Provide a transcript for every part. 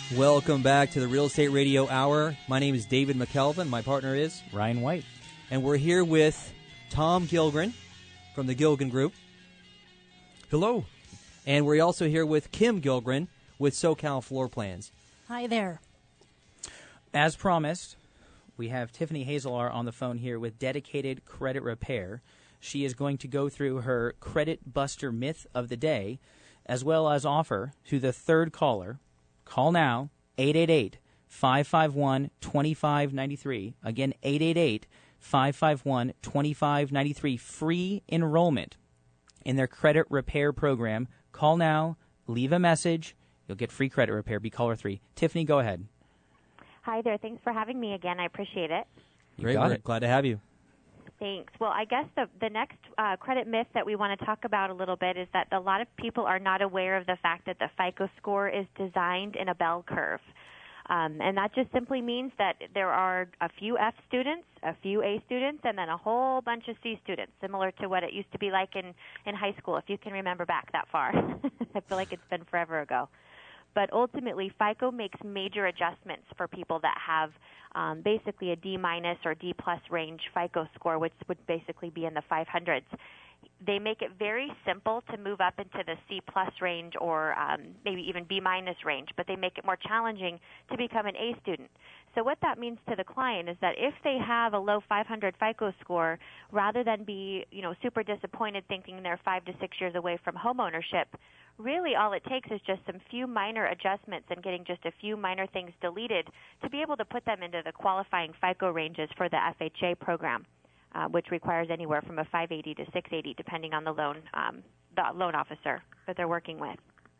Welcome back to the Real Estate Radio Hour. My name is David McKelvin. My partner is Ryan White. And we're here with Tom Gilgren from the Gilgren Group. Hello. And we're also here with Kim Gilgren with SoCal Floor Plans. Hi there. As promised, we have Tiffany Hazelar on the phone here with Dedicated Credit Repair. She is going to go through her Credit Buster myth of the day, as well as offer to the third caller. Call now, 888-551-2593. Again, 888-551-2593. Free enrollment in their credit repair program. Call now, leave a message. You'll get free credit repair. Be caller 3. Tiffany, go ahead. Hi there. Thanks for having me again. I appreciate it. Great. We're glad to have you. Thanks. Well, I guess the next credit myth that we want to talk about a little bit is that a lot of people are not aware of the fact that the FICO score is designed in a bell curve. And that just simply means that there are a few F students, a few A students, and then a whole bunch of C students, similar to what it used to be like in high school, if you can remember back that far. I feel like it's been forever ago. But ultimately, FICO makes major adjustments for people that have basically a D- or D+ range FICO score, which would basically be in the 500s. They make it very simple to move up into the C+ range or maybe even B- range, but they make it more challenging to become an A student. So what that means to the client is that if they have a low 500 FICO score, rather than be super disappointed thinking they're 5 to 6 years away from home ownership, really all it takes is just some few minor adjustments and getting just a few minor things deleted to be able to put them into the qualifying FICO ranges for the FHA program, which requires anywhere from a 580 to 680 depending on the loan officer that they're working with.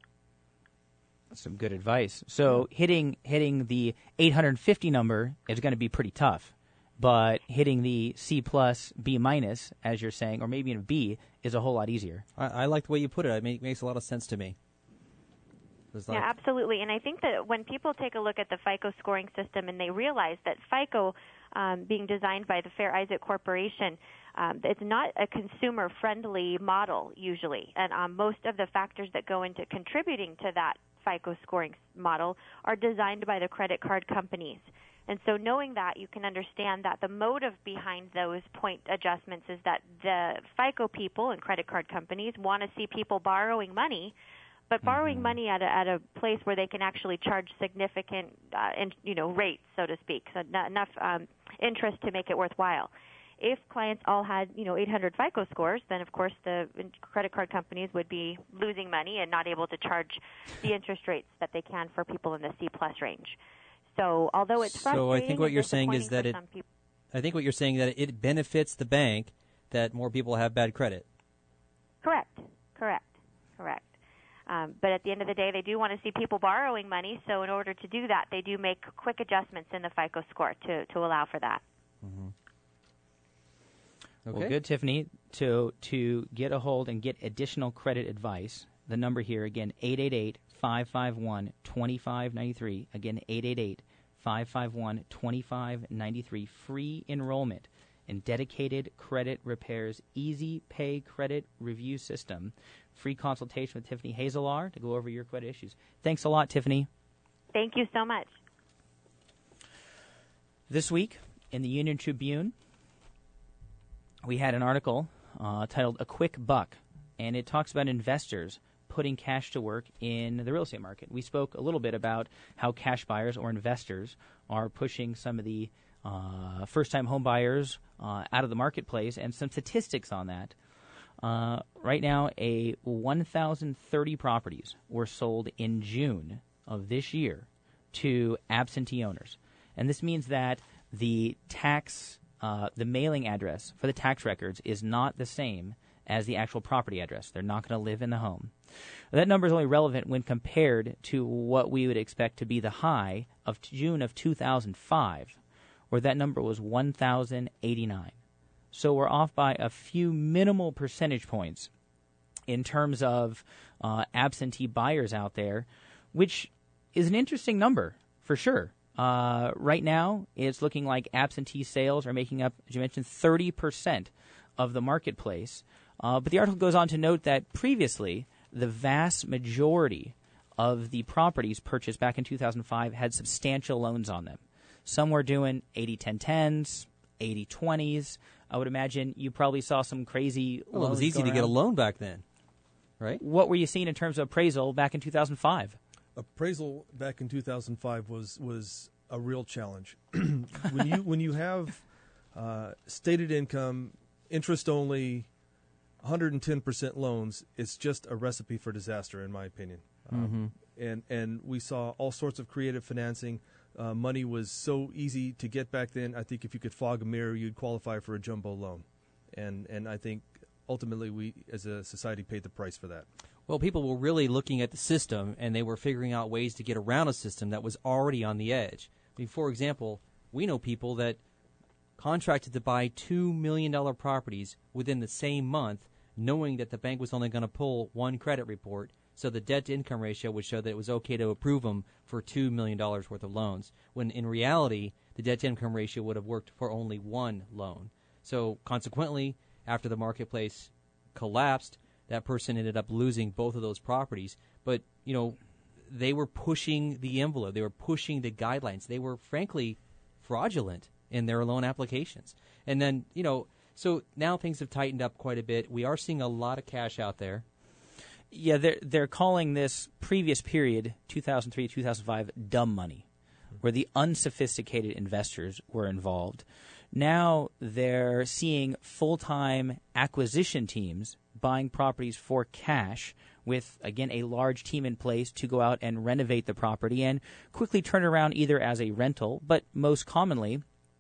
Some good advice. So hitting the 850 number is going to be pretty tough, but hitting the C+, B-, as you're saying, or maybe in B, is a whole lot easier. I like the way you put it. It makes a lot of sense to me. Yeah, absolutely. And I think that when people take a look at the FICO scoring system and they realize that FICO, being designed by the Fair Isaac Corporation, it's not a consumer-friendly model usually. And most of the factors that go into contributing to that FICO scoring model are designed by the credit card companies. And so knowing that, you can understand that the motive behind those point adjustments is that the FICO people and credit card companies want to see people borrowing money, but borrowing money at a place where they can actually charge significant rates, so to speak, so not enough interest to make it worthwhile. If clients all had 800 FICO scores, then of course the credit card companies would be losing money and not able to charge the interest rates that they can for people in the C+ range. So although it's frustrating, I think what you're saying is that it benefits the bank that more people have bad credit. Correct. But at the end of the day, they do want to see people borrowing money. So in order to do that, they do make quick adjustments in the FICO score to allow for that. Mm-hmm. Okay. Well, good, Tiffany. To get a hold and get additional credit advice, the number here, again, 888-551-2593. Again, 888-551-2593. Free enrollment in Dedicated Credit Repair's Easy Pay Credit Review System. Free consultation with Tiffany Hazelar to go over your credit issues. Thanks a lot, Tiffany. Thank you so much. This week in the Union Tribune, we had an article titled A Quick Buck, and it talks about investors putting cash to work in the real estate market. We spoke a little bit about how cash buyers or investors are pushing some of the first-time home buyers out of the marketplace, and some statistics on that. Right now, 1,030 properties were sold in June of this year to absentee owners. And this means that the mailing address for the tax records is not the same as the actual property address. They're not going to live in the home. That number is only relevant when compared to what we would expect to be the high of June of 2005, where that number was 1,089. So we're off by a few minimal percentage points in terms of absentee buyers out there, which is an interesting number for sure. Right now, it's looking like absentee sales are making up, as you mentioned, 30% of the marketplace. But the article goes on to note that previously, the vast majority of the properties purchased back in 2005 had substantial loans on them. Some were doing 80-10-10s, 80-20s. I would imagine you probably saw some crazy loans. Well, it was easy to get a loan back then, right? What were you seeing in terms of appraisal back in 2005? Appraisal back in 2005 was a real challenge. when you have stated income, interest only, 110% loans, it's just a recipe for disaster, in my opinion. And we saw all sorts of creative financing. Money was so easy to get back then. I think if you could fog a mirror, you'd qualify for a jumbo loan. And I think ultimately we, as a society, paid the price for that. Well, people were really looking at the system, and they were figuring out ways to get around a system that was already on the edge. I mean, for example, we know people that contracted to buy $2 million properties within the same month, knowing that the bank was only going to pull one credit report, so the debt-to-income ratio would show that it was okay to approve them for $2 million worth of loans, when in reality, the debt-to-income ratio would have worked for only one loan. So consequently, after the marketplace collapsed, that person ended up losing both of those properties. But, you know, they were pushing the envelope. They were pushing the guidelines. They were, frankly, fraudulent in their loan applications. And then, you know, so now things have tightened up quite a bit. We are seeing a lot of cash out there. Yeah, they're calling this previous period, 2003, 2005, dumb money, where the unsophisticated investors were involved. Now they're seeing full-time acquisition teams buying properties for cash with, again, a large team in place to go out and renovate the property and quickly turn it around either as a rental, but most commonly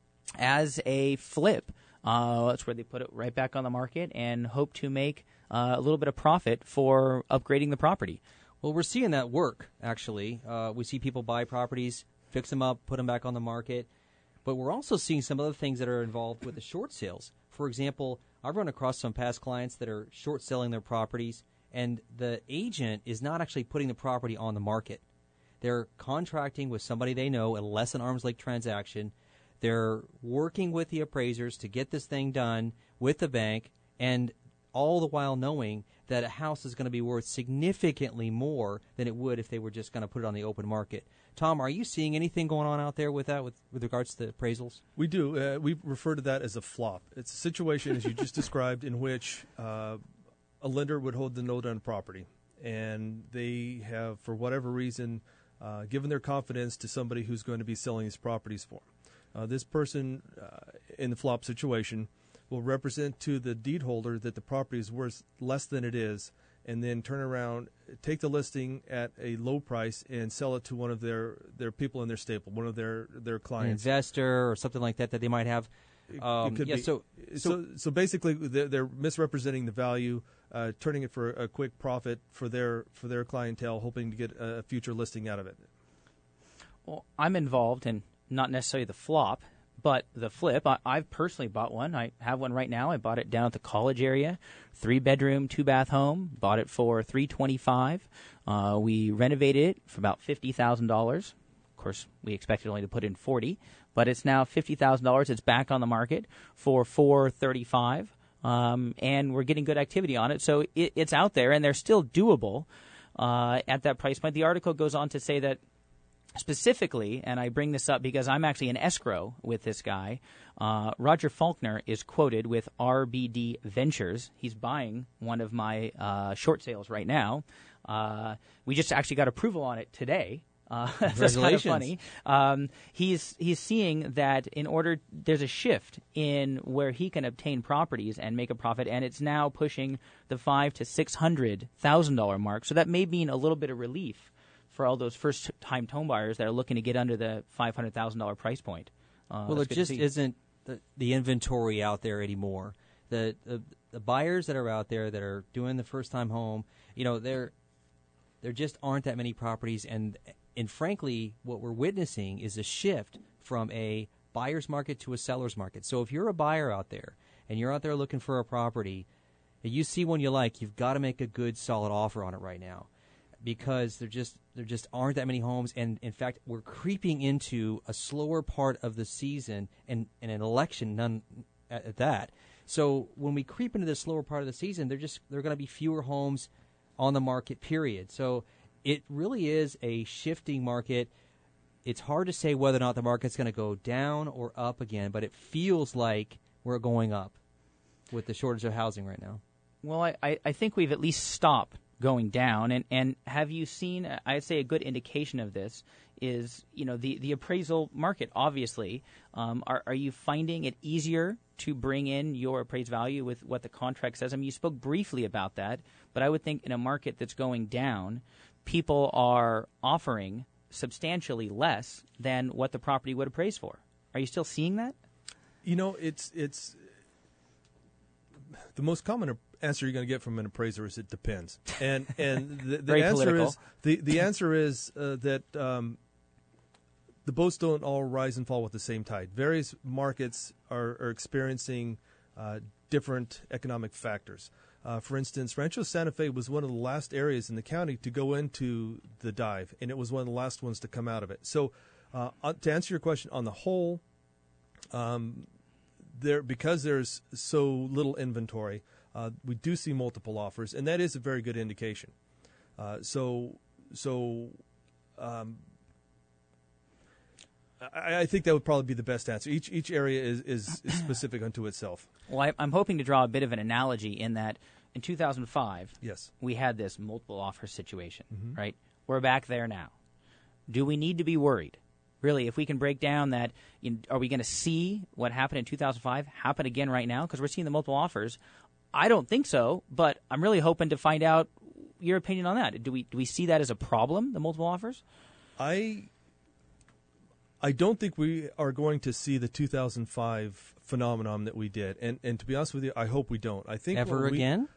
as a flip. That's where they put it right back on the market and hope to make a little bit of profit for upgrading the property. Well, we're seeing that work, actually. We see people buy properties, fix them up, put them back on the market. But we're also seeing some other things that are involved with the short sales. For example, I've run across some past clients that are short selling their properties, and the agent is not actually putting the property on the market. They're contracting with somebody they know, a less than arm's length transaction. They're working with the appraisers to get this thing done with the bank, and all the while knowing that a house is going to be worth significantly more than it would if they were just going to put it on the open market. Tom, are you seeing anything going on out there with that, with regards to the appraisals? We do. We refer to that as a flop. It's a situation, as you just described, in which a lender would hold the note on property, and they have, for whatever reason, given their confidence to somebody who's going to be selling these properties for them. This person in the flop situation will represent to the deed holder that the property is worth less than it is, and then turn around, take the listing at a low price, and sell it to one of their people in their stable, one of their clients. An investor or something like that that they might have. It could be. So basically, they're misrepresenting the value, turning it for a quick profit for their clientele, hoping to get a future listing out of it. Well, I'm involved in not necessarily the flop, but the flip. I've personally bought one. I have one right now. I bought it down at the college area, 3-bedroom, 2-bath home. Bought it for $325,000. We renovated it for about $50,000. Of course, we expected only to put in $40,000, but it's now $50,000. It's back on the market for $435,000, and we're getting good activity on it. So it's out there, and they're still doable at that price point. The article goes on to say that specifically, and I bring this up because I'm actually in escrow with this guy, Roger Faulkner is quoted with RBD Ventures. He's buying one of my short sales right now. We just actually got approval on it today. That's kind of funny. He's seeing that there's a shift in where he can obtain properties and make a profit, and it's now pushing the $500,000 to $600,000 mark. So that may mean a little bit of relief for all those first-time home buyers that are looking to get under the $500,000 price point. Well, it just isn't the inventory out there anymore. The buyers that are out there that are doing the first-time home, you know, there just aren't that many properties, and frankly, what we're witnessing is a shift from a buyer's market to a seller's market. So if you're a buyer out there and you're out there looking for a property, and you see one you like, you've got to make a good, solid offer on it right now, because there just aren't that many homes, and in fact, we're creeping into a slower part of the season and an election none at that. So when we creep into the slower part of the season, there are going to be fewer homes on the market, period. So it really is a shifting market. It's hard to say whether or not the market's going to go down or up again, but it feels like we're going up with the shortage of housing right now. Well, I think we've at least stopped going down. And have you seen, I'd say a good indication of this is, the appraisal market, obviously. Are you finding it easier to bring in your appraised value with what the contract says? I mean, you spoke briefly about that, but I would think in a market that's going down, people are offering substantially less than what the property would appraise for. Are you still seeing that? It's the most common answer you're going to get from an appraiser is it depends, and the answer political. The answer is that the boats don't all rise and fall with the same tide. Various markets are experiencing different economic factors. For instance, Rancho Santa Fe was one of the last areas in the county to go into the dive, and it was one of the last ones to come out of it. So, to answer your question, on the whole, because there's so little inventory, we do see multiple offers, and that is a very good indication. I think that would probably be the best answer. Each area is specific unto itself. Well, I'm hoping to draw a bit of an analogy in that in 2005, yes, we had this multiple offer situation, right? We're back there now. Do we need to be worried? Really, if we can break down that, are we going to see what happened in 2005 happen again right now? Because we're seeing the multiple offers. I don't think so, but I'm really hoping to find out your opinion on that. Do we see that as a problem, the multiple offers? I don't think we are going to see the 2005 phenomenon that we did, and to be honest with you, I hope we don't. I think ever again.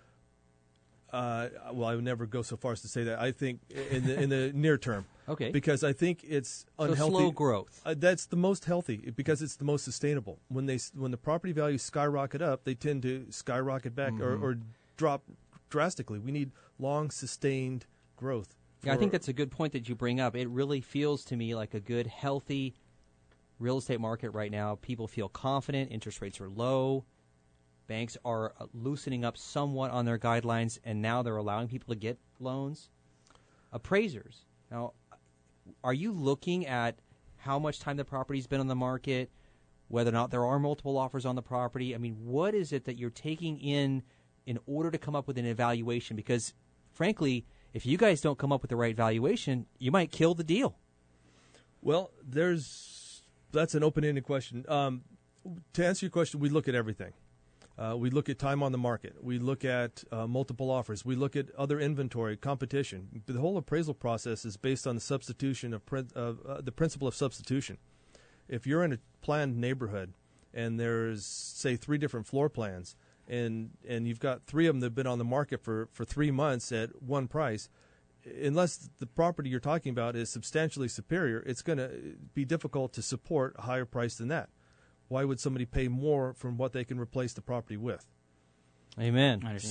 Well, I would never go so far as to say that. I think in the near term, okay, because I think it's unhealthy. So slow growth. That's the most healthy because it's the most sustainable. When the property values skyrocket up, they tend to skyrocket back or drop drastically. We need long sustained growth. Yeah, I think that's a good point that you bring up. It really feels to me like a good, healthy real estate market right now. People feel confident. Interest rates are low. Banks are loosening up somewhat on their guidelines, and now they're allowing people to get loans. Appraisers. Now, are you looking at how much time the property's been on the market, whether or not there are multiple offers on the property? I mean, what is it that you're taking in order to come up with an evaluation? Because, frankly, if you guys don't come up with the right valuation, you might kill the deal. Well, that's an open-ended question. To answer your question, we look at everything. We look at time on the market. We look at multiple offers. We look at other inventory, competition. The whole appraisal process is based on the substitution of the principle of substitution. If you're in a planned neighborhood and there's, say, 3 different floor plans, and you've got 3 of them that have been on the market for 3 months at one price, unless the property you're talking about is substantially superior, it's going to be difficult to support a higher price than that. Why would somebody pay more from what they can replace the property with? Amen. As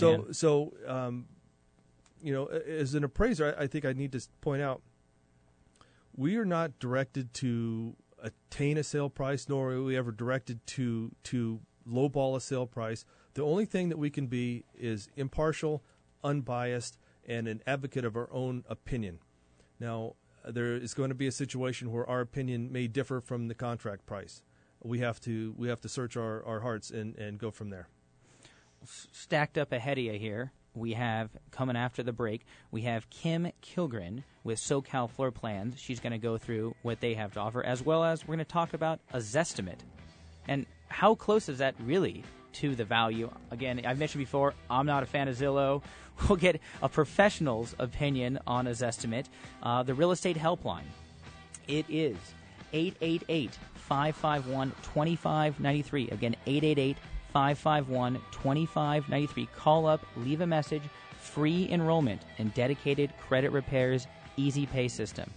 an appraiser, I think I need to point out, we are not directed to attain a sale price, nor are we ever directed to lowball a sale price. The only thing that we can be is impartial, unbiased, and an advocate of our own opinion. Now, there is going to be a situation where our opinion may differ from the contract price. We have to search our hearts and go from there. Stacked up ahead of you here, we have, coming after the break, we have Kim Kilgren with SoCal Floor Plans. She's going to go through what they have to offer, as well as we're going to talk about a Zestimate. And how close is that really to the value? Again, I've mentioned before, I'm not a fan of Zillow. We'll get a professional's opinion on a Zestimate. The Real Estate Helpline, it is 888-551-2593. Again, 888-551-2593. Call up, leave a message, free enrollment in dedicated credit repairs, easy pay system.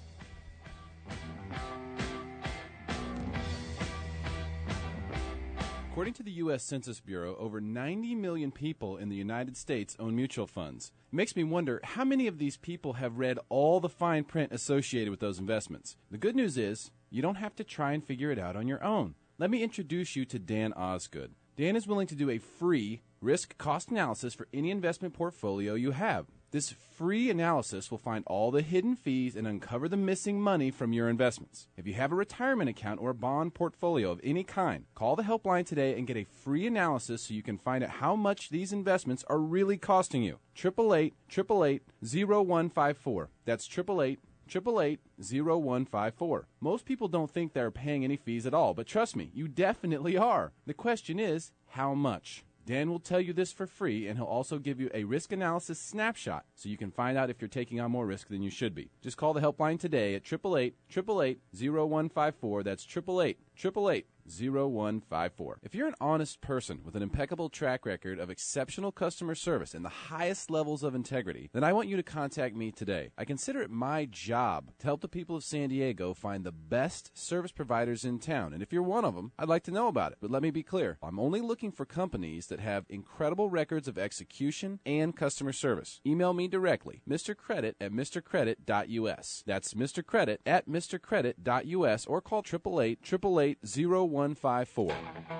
According to the U.S. Census Bureau, over 90 million people in the United States own mutual funds. It makes me wonder how many of these people have read all the fine print associated with those investments. The good news is, you don't have to try and figure it out on your own. Let me introduce you to Dan Osgood. Dan is willing to do a free risk-cost analysis for any investment portfolio you have. This free analysis will find all the hidden fees and uncover the missing money from your investments. If you have a retirement account or a bond portfolio of any kind, call the helpline today and get a free analysis so you can find out how much these investments are really costing you. 888-888-0154. That's 888-888-0154. Most people don't think they're paying any fees at all, but trust me, you definitely are. The question is, how much? Dan will tell you this for free, and he'll also give you a risk analysis snapshot so you can find out if you're taking on more risk than you should be. Just call the helpline today at 888-888-0154. That's 888-888-0154. If you're an honest person with an impeccable track record of exceptional customer service and the highest levels of integrity, then I want you to contact me today. I consider it my job to help the people of San Diego find the best service providers in town. And if you're one of them, I'd like to know about it. But let me be clear. I'm only looking for companies that have incredible records of execution and customer service. Email me directly, Mr. Credit at mrcredit.us. That's Mr. Credit at mrcredit.us, or call 888-888-0154.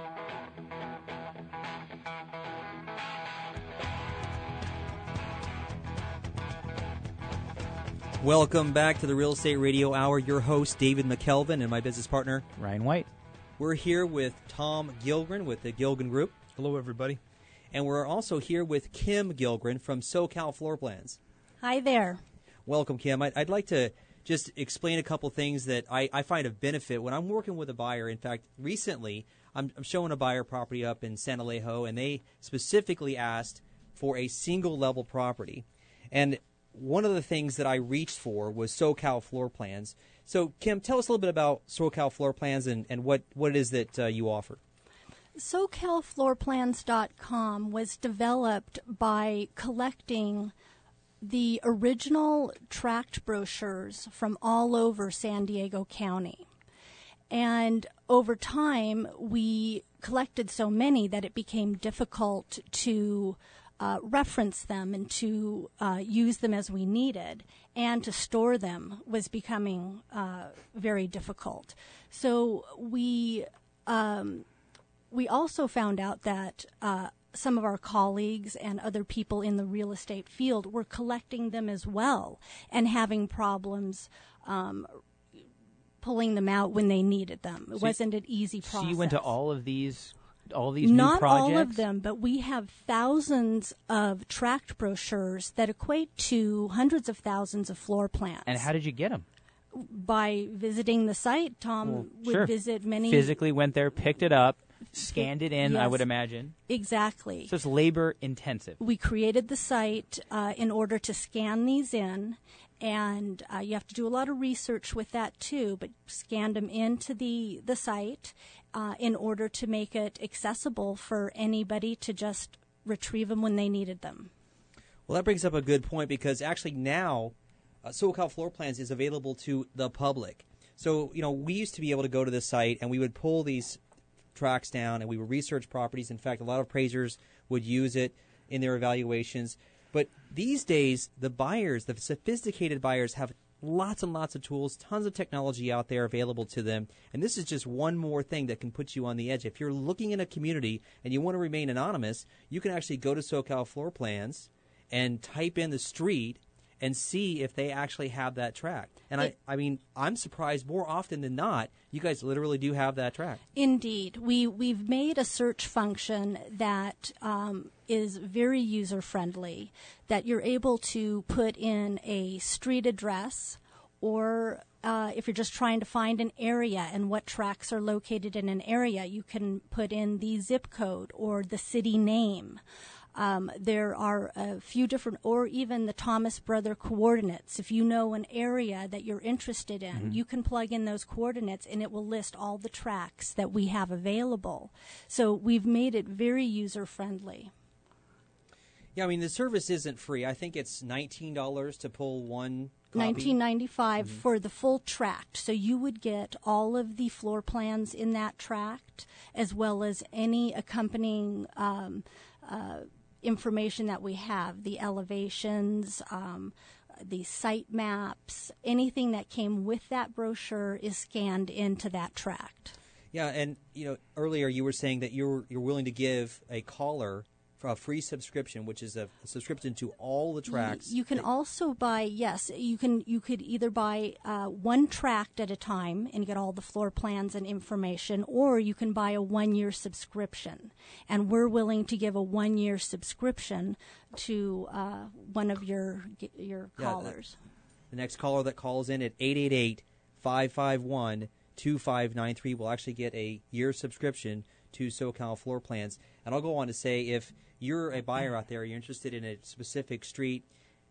Welcome back to the Real Estate Radio Hour. Your host, David McKelvin, and my business partner, Ryan White. We're here with Tom Gilgren with the Gilgren Group. Hello, everybody. And we're also here with Kim Gilgren from SoCal Floor Plans. Hi there. Welcome, Kim. I'd like to just explain a couple things that I find of benefit when I'm working with a buyer. In fact, recently, I'm showing a buyer property up in San Alejo, and they specifically asked for a single-level property. And one of the things that I reached for was SoCal Floor Plans. So, Kim, tell us a little bit about SoCal Floor Plans and what it is that you offer. SoCalFloorPlans.com was developed by collecting the original tract brochures from all over San Diego County. And over time, we collected so many that it became difficult to reference them and to use them as we needed, and to store them was becoming very difficult. So we also found out that some of our colleagues and other people in the real estate field were collecting them as well and having problems pulling them out when they needed them. It wasn't an easy process. So you went to all of these Not new projects? all of them, but we have thousands of tract brochures that equate to hundreds of thousands of floor plans. And how did you get them? By visiting the site. Tom would sure. visit many. Physically went there, picked it up, scanned it in, I Yes. would imagine. Exactly. So it's labor intensive. We created the site in order to scan these in, and you have to do a lot of research with that too, but scanned them into the site in order to make it accessible for anybody to just retrieve them when they needed them. Well, that brings up a good point, because actually now SoCal Floor Plans is available to the public. So, we used to be able to go to the site and we would pull these tracks down and we would research properties. In fact, a lot of appraisers would use it in their evaluations. But these days, the buyers, the sophisticated buyers, have lots and lots of tools, tons of technology out there available to them. And this is just one more thing that can put you on the edge. If you're looking in a community and you want to remain anonymous, you can actually go to SoCal Floor Plans and type in the street and see if they actually have that tract. And I'm surprised more often than not, you guys literally do have that tract. Indeed. We've made a search function that is very user-friendly, that you're able to put in a street address, or if you're just trying to find an area and what tracts are located in an area, you can put in the zip code or the city name. There are a few different, or even the Thomas Brother coordinates. If you know an area that you're interested in, you can plug in those coordinates and it will list all the tracts that we have available. So we've made it very user-friendly. Yeah, the service isn't free. I think it's $19 to pull one copy. $19.95 for the full tract. So you would get all of the floor plans in that tract, as well as any accompanying information that we have, the elevations, the site maps, anything that came with that brochure is scanned into that tract. Yeah, and earlier you were saying that you're willing to give a caller a free subscription, which is a subscription to all the tracks. You can also buy, you could either buy one tract at a time and get all the floor plans and information, or you can buy a 1-year subscription. And we're willing to give a 1-year subscription to one of your callers. The next caller that calls in at 888-551-2593 will actually get a year subscription to SoCal Floor Plans. And I'll go on to say, if you're a buyer out there, you're interested in a specific street,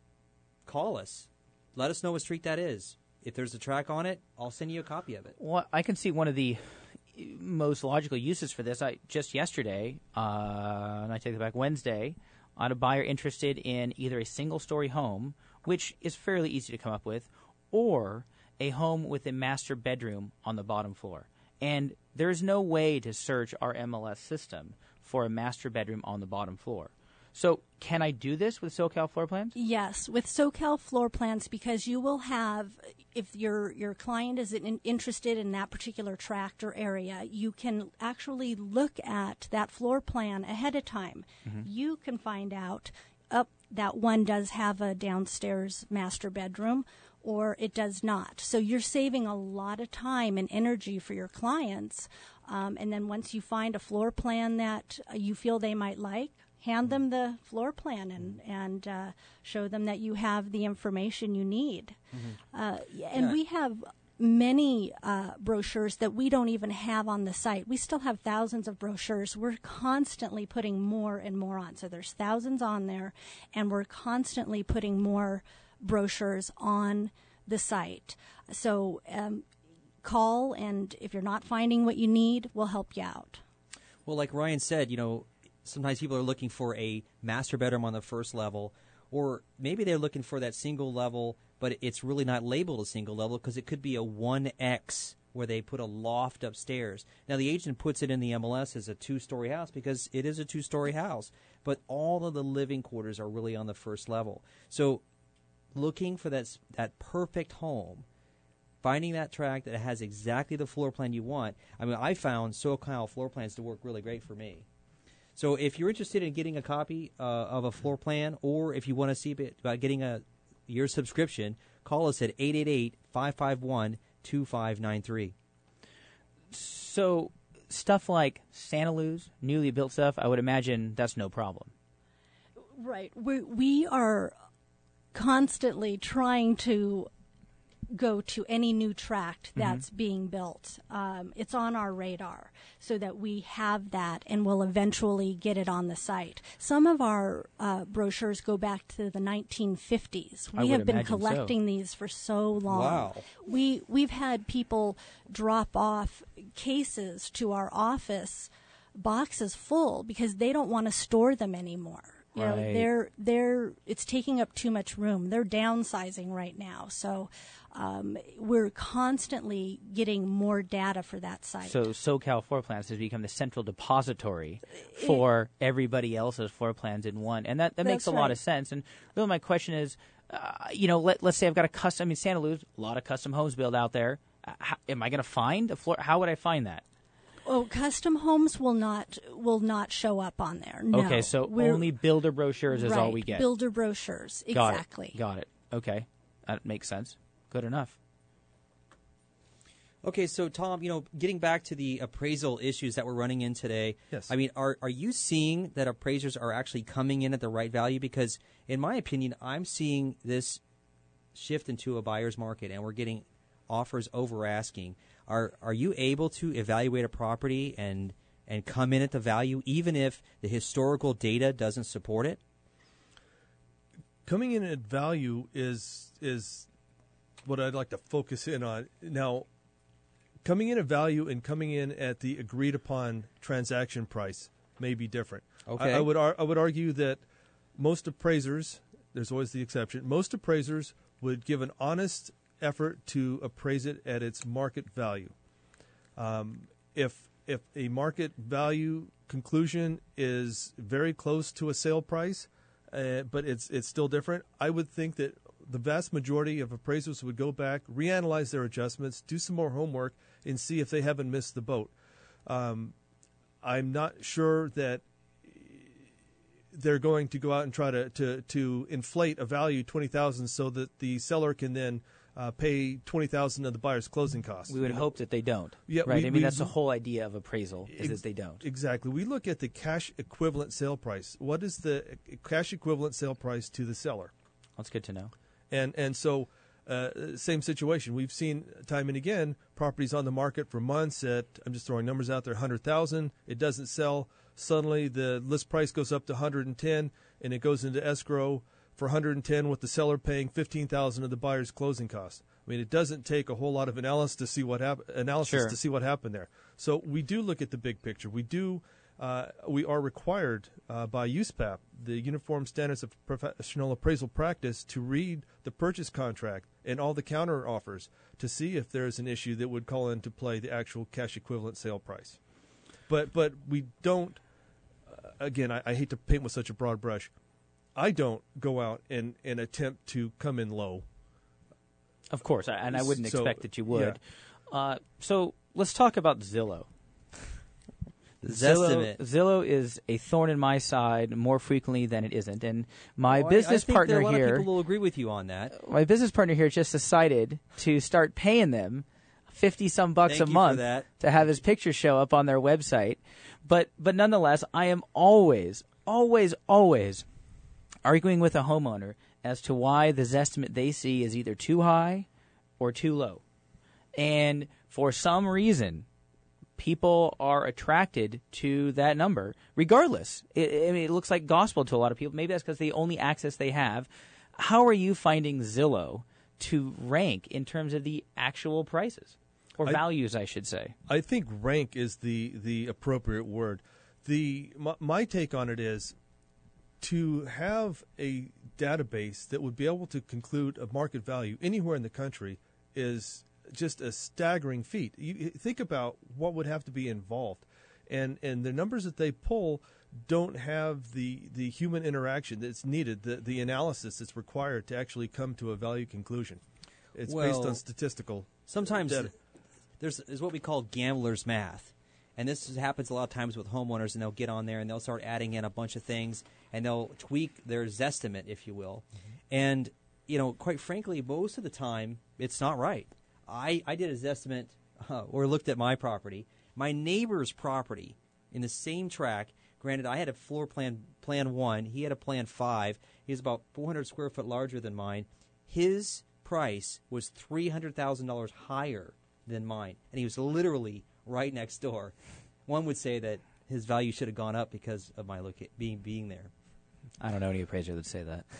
call us. Let us know what street that is. If there's a track on it, I'll send you a copy of it. Well, I can see one of the most logical uses for this. Just yesterday, and I take it back, Wednesday, I had a buyer interested in either a single-story home, which is fairly easy to come up with, or a home with a master bedroom on the bottom floor. And there's no way to search our MLS system for a master bedroom on the bottom floor. So can I do this with SoCal Floor Plans? Yes, with SoCal Floor Plans, because you will have, if your client is interested in that particular tract or area, you can actually look at that floor plan ahead of time. Mm-hmm. You can find out that one does have a downstairs master bedroom, or it does not. So you're saving a lot of time and energy for your clients. And then once you find a floor plan that you feel they might like, hand them the floor plan and show them that you have the information you need. Mm-hmm. We have many brochures that we don't even have on the site. We still have thousands of brochures. We're constantly putting more and more on. So there's thousands on there, and we're constantly putting more brochures on the site. So call, and if you're not finding what you need, we'll help you out. Well, like Ryan said, sometimes people are looking for a master bedroom on the first level, or maybe they're looking for that single level, but it's really not labeled a single level because it could be a 1X where they put a loft upstairs. Now, the agent puts it in the MLS as a 2-story house because it is a 2-story house, but all of the living quarters are really on the first level. So looking for that perfect home, finding that tract that has exactly the floor plan you want. I mean, I found SoCal Floor Plans to work really great for me. So if you're interested in getting a copy of a floor plan, or if you want to see about getting a year subscription, call us at 888-551-2593. So stuff like Santa Luz, newly built stuff, I would imagine that's no problem. Right. We are constantly trying to go to any new tract that's being built. It's on our radar so that we have that and we'll eventually get it on the site. Some of our brochures go back to the 1950s. We have been collecting these for so long. Wow. We've had people drop off cases to our office, boxes full, because they don't want to store them anymore. You know, it's taking up too much room. They're downsizing right now. So we're constantly getting more data for that site. So SoCal Floor Plans has become the central depository for everybody else's floor plans in one. And that makes a lot of sense. And really my question is, let's say I've got Santa Luz, a lot of custom homes built out there. Am I going to find a floor? How would I find that? Oh, custom homes will not show up on there. No. Okay, so only builder brochures is all we get. Builder brochures, exactly. Got it. Okay, that makes sense. Good enough. Okay, so Tom, getting back to the appraisal issues that we're running in today. Yes. I mean, are you seeing that appraisers are actually coming in at the right value? Because in my opinion, I'm seeing this shift into a buyer's market, and we're getting offers over asking. Are you able to evaluate a property and come in at the value even if the historical data doesn't support it? Coming in at value is what I'd like to focus in on. Now, coming in at value and coming in at the agreed upon transaction price may be different. Okay. I would argue that most appraisers, there's always the exception, most appraisers would give an honest effort to appraise it at its market value. If a market value conclusion is very close to a sale price, but it's still different, I would think that the vast majority of appraisers would go back, reanalyze their adjustments, do some more homework, and see if they haven't missed the boat. I'm not sure that they're going to go out and try to inflate a value $20,000 so that the seller can then pay $20,000 of the buyer's closing costs. We would hope that they don't. Yeah, right. I mean, that's the whole idea of appraisal is that they don't. Exactly. We look at the cash equivalent sale price. What is the cash equivalent sale price to the seller? That's good to know. And so, same situation. We've seen time and again properties on the market for months at, I'm just throwing numbers out there, $100,000. It doesn't sell. Suddenly the list price goes up to $110,000, and it goes into escrow for $110,000 with the seller paying $15,000 of the buyer's closing costs. I mean, it doesn't take a whole lot of analysis to see what happened there. So we do look at the big picture. We are required by USPAP, the Uniform Standards of Professional Appraisal Practice, to read the purchase contract and all the counter offers to see if there is an issue that would call into play the actual cash equivalent sale price. But we don't. Again, I hate to paint with such a broad brush. I don't go out and attempt to come in low. Of course, and I wouldn't expect that you would. Yeah. So let's talk about Zillow. Zillow is a thorn in my side more frequently than it isn't, and my business partner here. I think a lot of people will agree with you on that. My business partner here just decided to start paying them $50-some a month to have his picture show up on their website. But nonetheless, I am always arguing with a homeowner as to why the Zestimate they see is either too high or too low. And for some reason, people are attracted to that number, regardless. It looks like gospel to a lot of people. Maybe that's because the only access they have. How are you finding Zillow to rank in terms of the actual prices? Or values, I should say. I think rank is the appropriate word. My take on it is to have a database that would be able to conclude a market value anywhere in the country is just a staggering feat. You think about what would have to be involved, and the numbers that they pull don't have the human interaction that's needed, the analysis that's required to actually come to a value conclusion. It's based on statistical sometimes data. There's what we call gambler's math. And this happens a lot of times with homeowners, and they'll get on there and they'll start adding in a bunch of things, and they'll tweak their Zestimate, if you will. Mm-hmm. And, quite frankly, most of the time, it's not right. I did a Zestimate or looked at my property. My neighbor's property in the same track, granted, I had a floor plan 1. He had a plan 5. He was about 400 square foot larger than mine. His price was $300,000 higher than mine, and he was literally right next door. One would say that his value should have gone up because of my being there. I don't know any appraiser that would say that.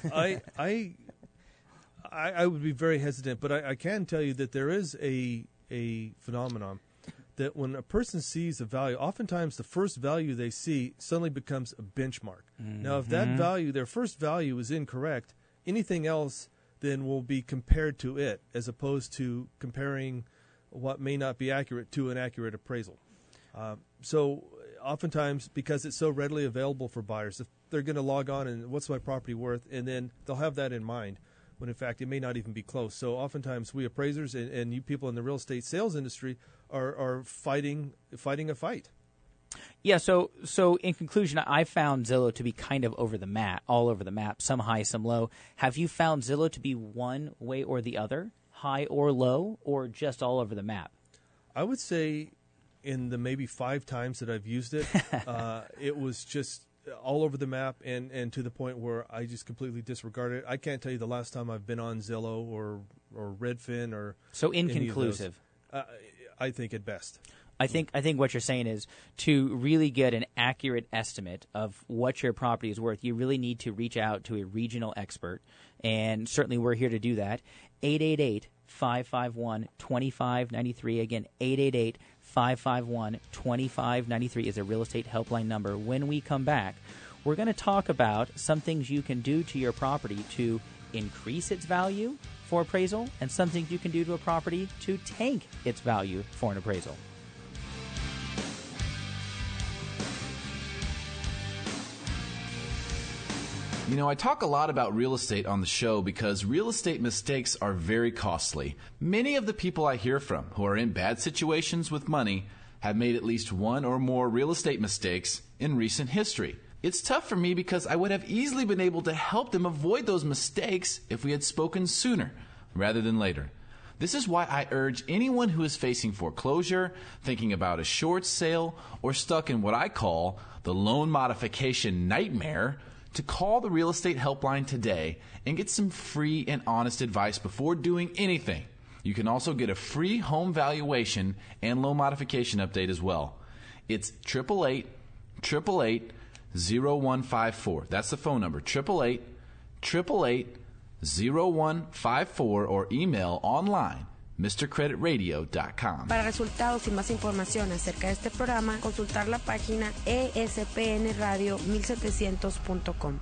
I would be very hesitant, but I can tell you that there is a phenomenon that when a person sees a value, oftentimes the first value they see suddenly becomes a benchmark. Mm-hmm. Now, if that value, their first value, is incorrect, anything else then will be compared to it, as opposed to comparing what may not be accurate to an accurate appraisal. So oftentimes, because it's so readily available for buyers, if they're going to log on and what's my property worth, and then they'll have that in mind, when in fact it may not even be close. So oftentimes we appraisers and you people in the real estate sales industry are fighting a fight. Yeah, so in conclusion, I found Zillow to be kind of all over the map, some high, some low. Have you found Zillow to be one way or the other? High or low, or just all over the map? I would say in the maybe 5 times that I've used it, it was just all over the map and to the point where I just completely disregarded it. I can't tell you the last time I've been on Zillow or Redfin or so inconclusive. I think at best. I think what you're saying is to really get an accurate estimate of what your property is worth, you really need to reach out to a regional expert, and certainly we're here to do that. 888-551-2593. Again, 888-551-2593 is a real estate helpline number. When we come back, we're going to talk about some things you can do to your property to increase its value for appraisal and some things you can do to a property to tank its value for an appraisal. You know, I talk a lot about real estate on the show because real estate mistakes are very costly. Many of the people I hear from who are in bad situations with money have made at least one or more real estate mistakes in recent history. It's tough for me because I would have easily been able to help them avoid those mistakes if we had spoken sooner rather than later. This is why I urge anyone who is facing foreclosure, thinking about a short sale, or stuck in what I call the loan modification nightmare to call the real estate helpline today and get some free and honest advice before doing anything. You can also get a free home valuation and loan modification update as well. It's 888-888-0154. That's the phone number, 888-888-0154, or email online mrcreditradio.com. Para resultados y más información acerca de este programa, consultar la página espnradio1700.com.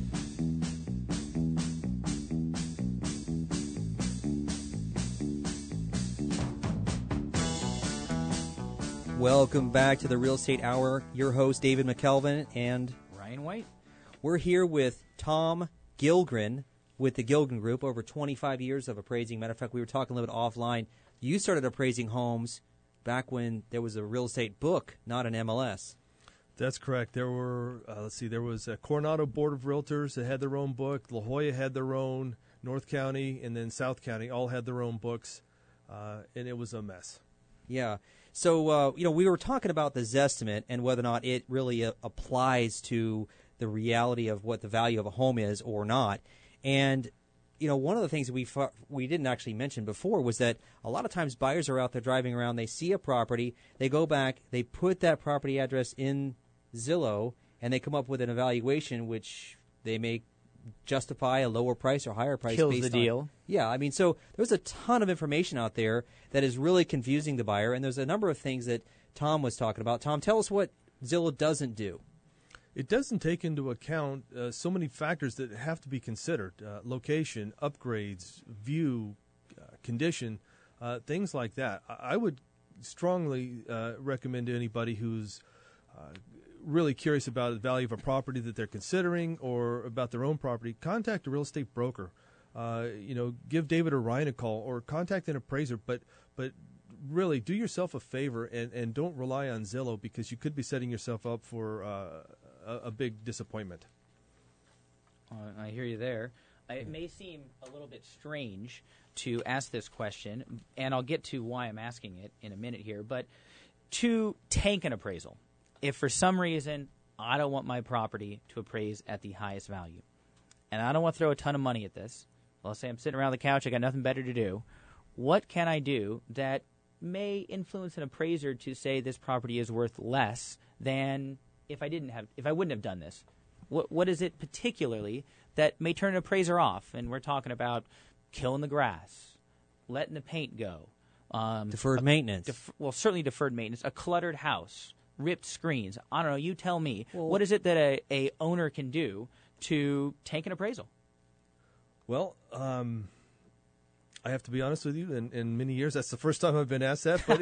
Welcome back to the Real Estate Hour. Your host, David McKelvin, and Ryan White. We're here with Tom Gilgren with the Gilgren Group, over 25 years of appraising. Matter of fact, we were talking a little bit offline. You started appraising homes back when there was a real estate book, not an MLS. That's correct. There were, there was a Coronado Board of Realtors that had their own book. La Jolla had their own. North County and then South County all had their own books, and it was a mess. Yeah. So, we were talking about the Zestimate and whether or not it really applies to the reality of what the value of a home is or not. And, one of the things that we didn't actually mention before was that a lot of times buyers are out there driving around, they see a property, they go back, they put that property address in Zillow, and they come up with an evaluation which they may justify a lower price or higher price. Kills based the deal. Yeah, so there's a ton of information out there that is really confusing the buyer, and there's a number of things that Tom was talking about. Tom, tell us what Zillow doesn't do. It doesn't take into account so many factors that have to be considered. Location, upgrades, view, condition, things like that. I would strongly recommend to anybody who's really curious about the value of a property that they're considering or about their own property, contact a real estate broker. Give David or Ryan a call or contact an appraiser, but really do yourself a favor and don't rely on Zillow, because you could be setting yourself up for a big disappointment. I hear you there. It may seem a little bit strange to ask this question, and I'll get to why I'm asking it in a minute here, but to tank an appraisal, if for some reason I don't want my property to appraise at the highest value, and I don't want to throw a ton of money at this, let's say I'm sitting around the couch, I got nothing better to do, what can I do that may influence an appraiser to say this property is worth less than if I wouldn't have done this? What is it particularly that may turn an appraiser off? And we're talking about killing the grass, letting the paint go, deferred maintenance. Certainly deferred maintenance. A cluttered house, ripped screens. I don't know. You tell me. What is it that a owner can do to tank an appraisal? Well, I have to be honest with you. In many years, that's the first time I've been asked that.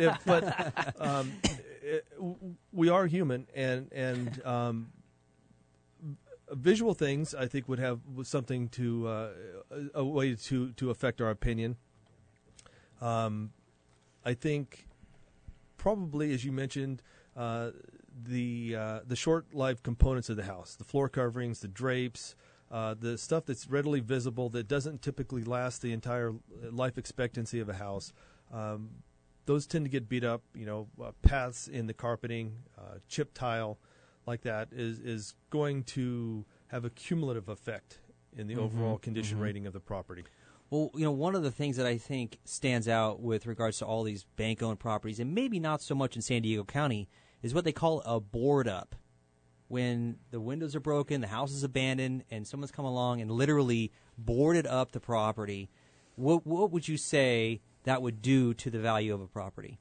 We are human, and visual things, I think, would have something to a way to affect our opinion. I think probably, as you mentioned, the short-lived components of the house, the floor coverings, the drapes, the stuff that's readily visible that doesn't typically last the entire life expectancy of a house. Those tend to get beat up. Paths in the carpeting, chip tile, like that is going to have a cumulative effect in the overall condition rating of the property. Well, one of the things that I think stands out with regards to all these bank-owned properties, and maybe not so much in San Diego County, is what they call a board-up. When the windows are broken, the house is abandoned, and someone's come along and literally boarded up the property. What would you say that would do to the value of a property?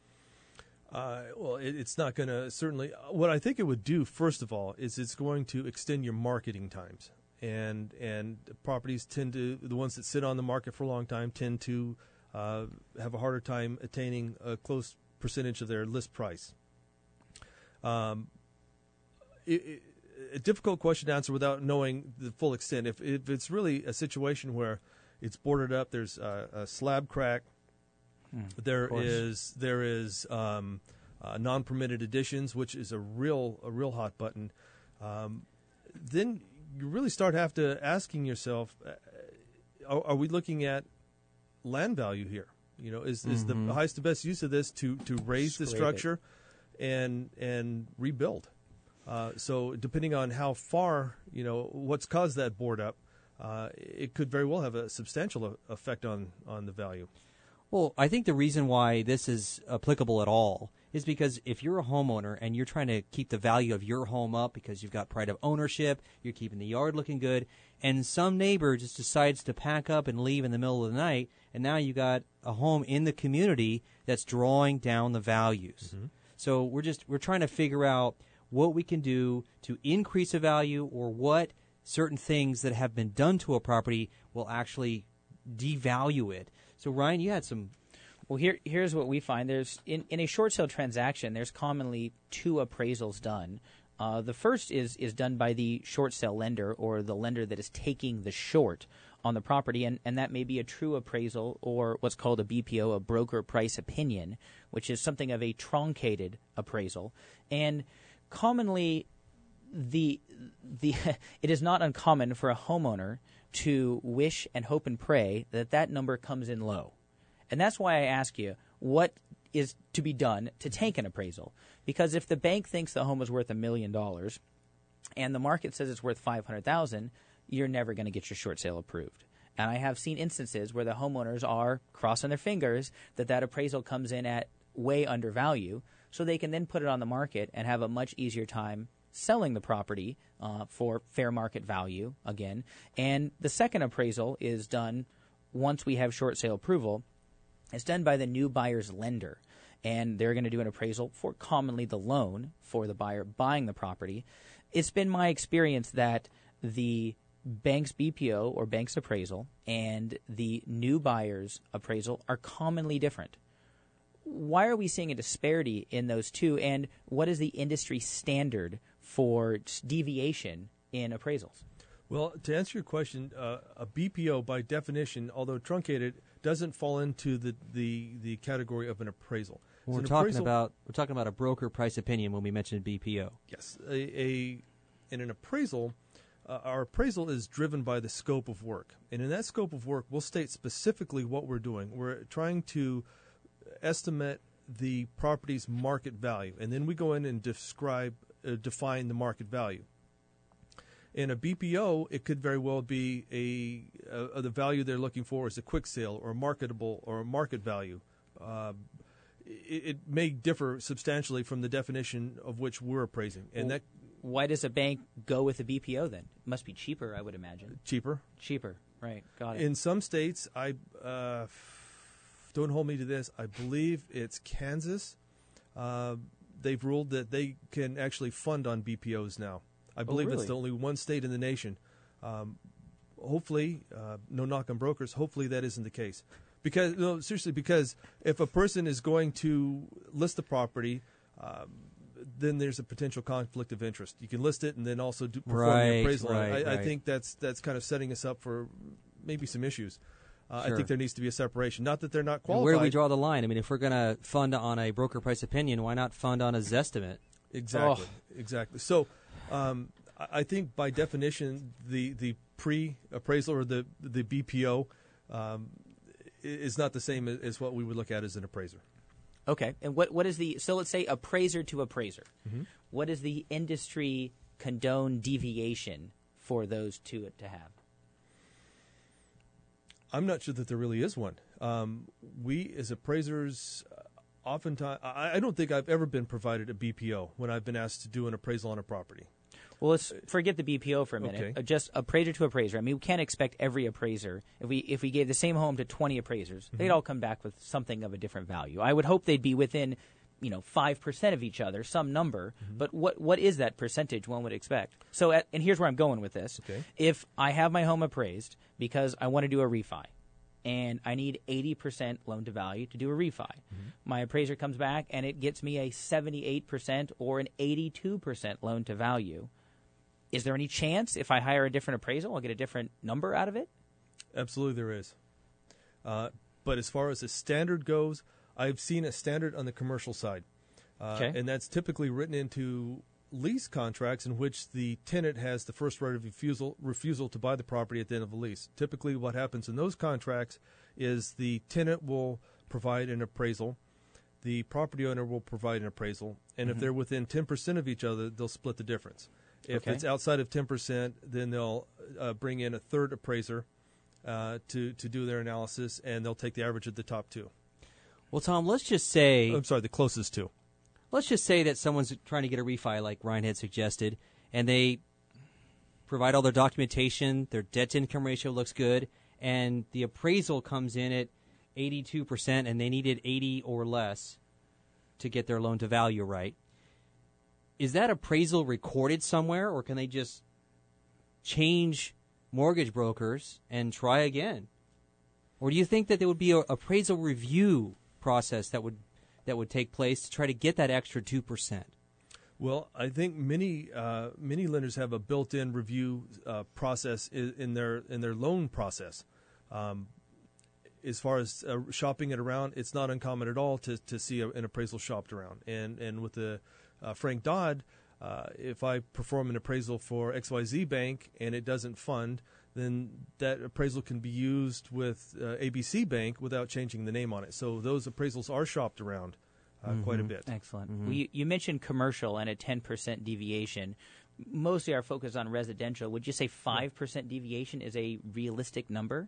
It's not going to certainly. What I think it would do, first of all, is it's going to extend your marketing times, and properties the ones that sit on the market for a long time tend to have a harder time attaining a close percentage of their list price. A difficult question to answer without knowing the full extent. If it's really a situation where it's boarded up, there's a slab crack. There is non-permitted additions, which is a real hot button. then you really start asking yourself, are we looking at land value here? You know, is the highest and best use of this to raise the structure and rebuild? So depending on how far, you know, what's caused that board up, it could very well have a substantial effect on the value. Well, I think the reason why this is applicable at all is because if you're a homeowner and you're trying to keep the value of your home up because you've got pride of ownership, you're keeping the yard looking good, and some neighbor just decides to pack up and leave in the middle of the night, and now you got a home in the community that's drawing down the values. Mm-hmm. So we're trying to figure out what we can do to increase the value, or what certain things that have been done to a property will actually devalue it. So Ryan, you had some. Well, here's what we find. There's in a short sale transaction, there's commonly two appraisals done. The first is done by the short sale lender, or the lender that is taking the short on the property, and that may be a true appraisal, or what's called a BPO, a broker price opinion, which is something of a truncated appraisal. And commonly, it is not uncommon for a homeowner to wish and hope and pray that number comes in low. And that's why I ask you, what is to be done to take an appraisal? Because if the bank thinks the home is worth $1 million and the market says it's worth $500,000, you're never going to get your short sale approved. And I have seen instances where the homeowners are crossing their fingers that appraisal comes in at way under value, so they can then put it on the market and have a much easier time selling the property for fair market value again. And the second appraisal is done once we have short sale approval. It's done by the new buyer's lender, and they're going to do an appraisal for commonly the loan for the buyer buying the property. It's been my experience that the bank's BPO or bank's appraisal and the new buyer's appraisal are commonly different. Why are we seeing a disparity in those two, and what is the industry standard for deviation in appraisals? Well, to answer your question, a BPO by definition, although truncated, doesn't fall into the category of an appraisal. We're talking about a broker price opinion when we mentioned BPO. Yes, in an appraisal, our appraisal is driven by the scope of work, and in that scope of work, we'll state specifically what we're doing. We're trying to estimate the property's market value, and then we go in and define the market value. In a BPO, it could very well be the value they're looking for is a quick sale or a marketable or a market value. It may differ substantially from the definition of which we're appraising. And why does a bank go with a BPO then? It must be cheaper, I would imagine. Cheaper, right? Got it. In some states, don't hold me to this, I believe it's Kansas. They've ruled that they can actually fund on BPOs now. I believe really? It's the only one state in the nation. Hopefully, no knock on brokers, hopefully that isn't the case. Because if a person is going to list the property, then there's a potential conflict of interest. You can list it and then also perform the appraisal. I think that's kind of setting us up for maybe some issues. Sure. I think there needs to be a separation. Not that they're not qualified. And where do we draw the line? I mean, if we're going to fund on a broker price opinion, why not fund on a Zestimate? Exactly. So I think by definition, the pre-appraisal or the BPO is not the same as what we would look at as an appraiser. Okay. And what is so let's say appraiser to appraiser. Mm-hmm. What is the industry condoned deviation for those two to have? I'm not sure that there really is one. We as appraisers, oftentimes, I don't think I've ever been provided a BPO when I've been asked to do an appraisal on a property. Well, let's forget the BPO for a minute. Okay. Just appraiser to appraiser. I mean, we can't expect every appraiser. If we gave the same home to 20 appraisers, mm-hmm. they'd all come back with something of a different value. I would hope they'd be within, 5% of each other, some number. Mm-hmm. But what is that percentage one would expect? So, and here's where I'm going with this. Okay. If I have my home appraised because I want to do a refi, and I need 80% loan to value to do a refi. Mm-hmm. My appraiser comes back and it gets me a 78% or an 82% loan to value. Is there any chance if I hire a different appraisal, I'll get a different number out of it? Absolutely there is. But as far as the standard goes, I've seen a standard on the commercial side. Okay. And that's typically written into lease contracts in which the tenant has the first right of refusal to buy the property at the end of the lease. Typically, what happens in those contracts is the tenant will provide an appraisal, the property owner will provide an appraisal, and if they're within 10% of each other, they'll split the difference. If it's outside of 10%, then they'll bring in a third appraiser to do their analysis, and they'll take the average of the top two. Well, Tom, let's just say... I'm sorry, the closest two. Let's just say that someone's trying to get a refi, like Ryan had suggested, and they provide all their documentation, their debt-to-income ratio looks good, and the appraisal comes in at 82%, and they needed 80 or less to get their loan-to-value right. Is that appraisal recorded somewhere, or can they just change mortgage brokers and try again? Or do you think that there would be an appraisal review process that would take place to try to get that extra 2%? Well, I think many lenders have a built-in review process in their loan process. As far as shopping it around, it's not uncommon at all to see an appraisal shopped around. And with the Frank Dodd, if I perform an appraisal for XYZ Bank and it doesn't fund, then that appraisal can be used with ABC Bank without changing the name on it. So those appraisals are shopped around quite a bit. Excellent. Well, you mentioned commercial and a 10% deviation. Mostly our focus on residential. Would you say 5% deviation is a realistic number?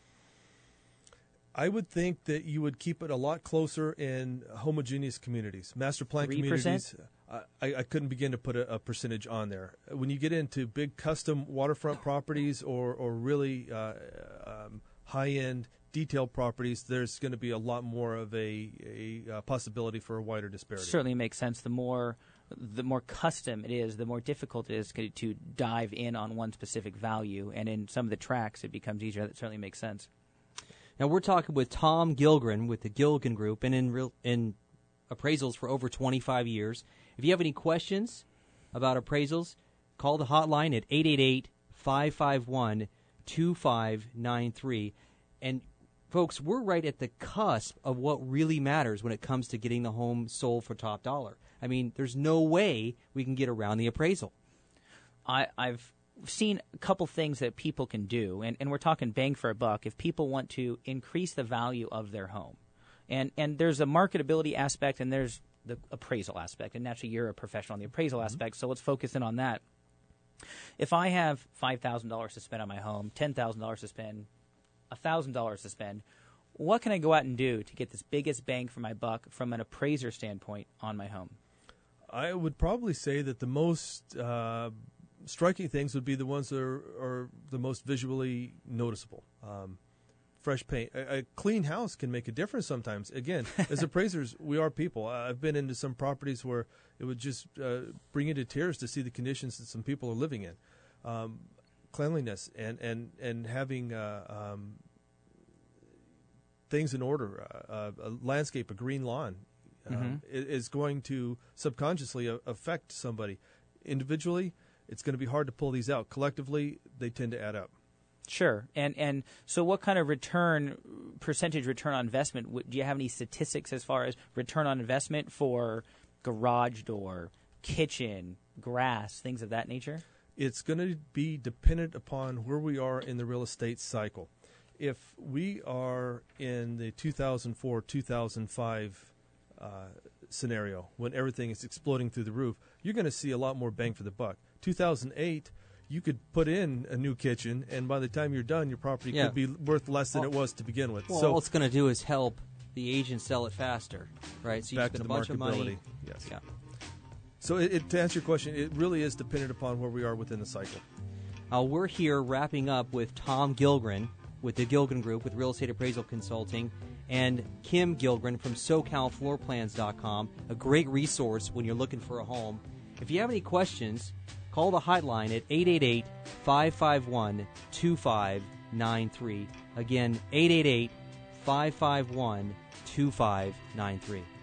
I would think that you would keep it a lot closer in homogeneous communities. Master plan 3%? communities, I couldn't begin to put a percentage on there. When you get into big custom waterfront properties or really high-end detailed properties, there's going to be a lot more of a possibility for a wider disparity. Certainly makes sense. The more custom it is, the more difficult it is to dive in on one specific value. And in some of the tracks, it becomes easier. That certainly makes sense. Now, we're talking with Tom Gilgren with the Gilgren Group, and in appraisals for over 25 years. If you have any questions about appraisals, call the hotline at 888-551-2593. And, folks, we're right at the cusp of what really matters when it comes to getting the home sold for top dollar. I mean, there's no way we can get around the appraisal. I've seen a couple things that people can do, and we're talking bang for a buck, if people want to increase the value of their home. And there's a marketability aspect and there's the appraisal aspect. And naturally, you're a professional on the appraisal aspect, so let's focus in on that. If I have $5,000 to spend on my home, $10,000 to spend, $1,000 to spend, what can I go out and do to get this biggest bang for my buck from an appraiser standpoint on my home? I would probably say that the most striking things would be the ones that are the most visually noticeable. Fresh paint. A clean house can make a difference sometimes. Again, as appraisers, we are people. I've been into some properties where it would just bring you to tears to see the conditions that some people are living in. Cleanliness and having things in order, a landscape, a green lawn, is going to subconsciously affect somebody. Individually, it's going to be hard to pull these out. Collectively, they tend to add up. Sure. And so what kind of percentage return on investment, do you have any statistics as far as return on investment for garage door, kitchen, grass, things of that nature? It's going to be dependent upon where we are in the real estate cycle. If we are in the 2004-2005 scenario, when everything is exploding through the roof, you're going to see a lot more bang for the buck. 2008, you could put in a new kitchen, and by the time you're done, your property could be worth less than it was to begin with. Well, so all it's going to do is help the agent sell it faster, right? So you back spend to a the bunch of money. Yes. Yeah. So to answer your question, it really is dependent upon where we are within the cycle. We're here wrapping up with Tom Gilgren with the Gilgren Group with Real Estate Appraisal Consulting, and Kim Gilgren from SoCalFloorPlans.com, a great resource when you're looking for a home. If you have any questions, call the hotline at 888-551-2593. Again, 888-551-2593.